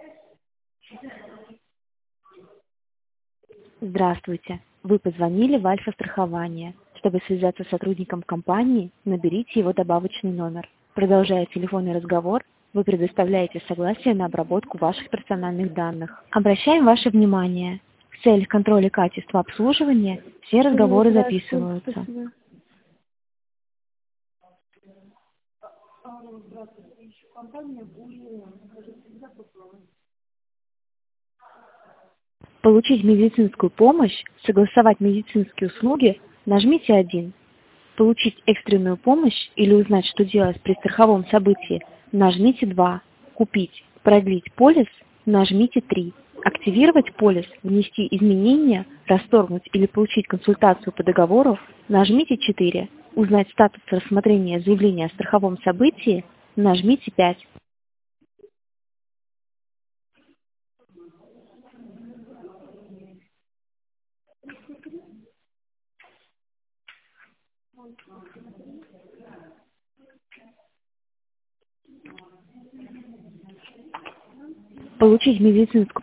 Здравствуйте. Вы позвонили в Альфа-страхование. Чтобы связаться с сотрудником компании, наберите его добавочный номер. Продолжая телефонный разговор, вы предоставляете согласие на обработку ваших персональных данных. Обращаем ваше внимание. В целях контроля качества обслуживания все разговоры записываются. Спасибо. Получить медицинскую помощь, согласовать медицинские услуги, нажмите 1. Получить экстренную помощь или узнать, что делать при страховом событии, нажмите 2. Купить, продлить полис, нажмите 3. Активировать полис, внести изменения, расторгнуть или получить консультацию по договору, нажмите 4. Узнать статус рассмотрения заявления о страховом событии, нажмите 5. Получить медицинскую